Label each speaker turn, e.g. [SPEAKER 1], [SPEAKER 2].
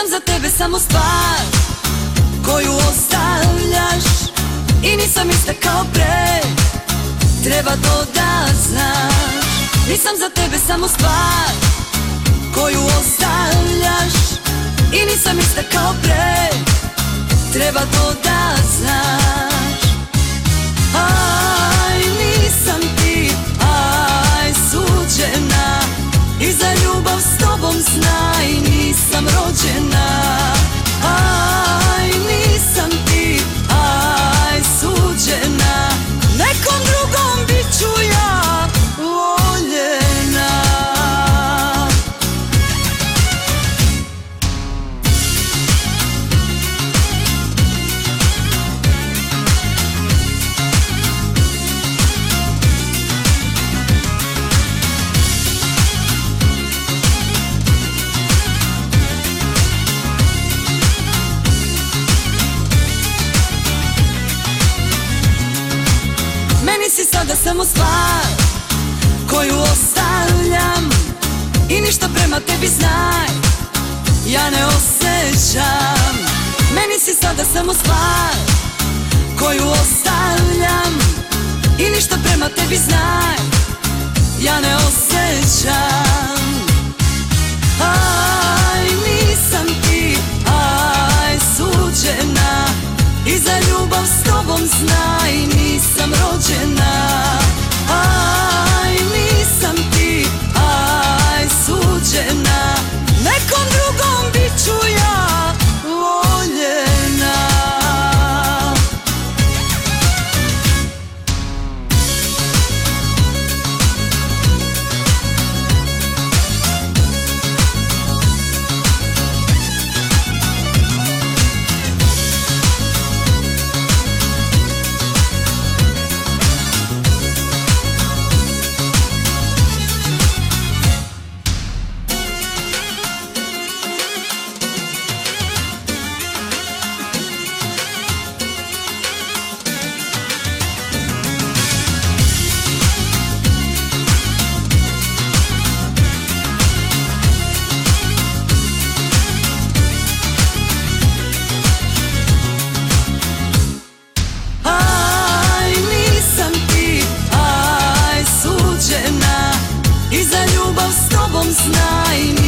[SPEAKER 1] Nisam za tebe samo stvar koju ostavljaš i nisam ista kao pre, treba to da znaš. Nisam za tebe samo stvar koju ostavljaš i nisam ista kao pre, treba to da znaš. Aj, nisam ti, aj, suđena i za ljubav s tobom znaj, nisam rođena. Aj, nisam ti, aj, suđena, nekom drugom bit ću ja voljena. Meni si sada samo stvar koju ostavljam i ništa prema tebi znaj, ja ne osjećam. Meni si sada samo stvar koju ostavljam i ništa prema tebi znaj, ja ne osjećam. Aj, nisam ti, aj, suđena i za ljubav s tobom znaj, nisam rođena. Aj, nisam ti, aj, suđena, nekom drugom bit ću ja voljena. I za ljubav s tobom znaj,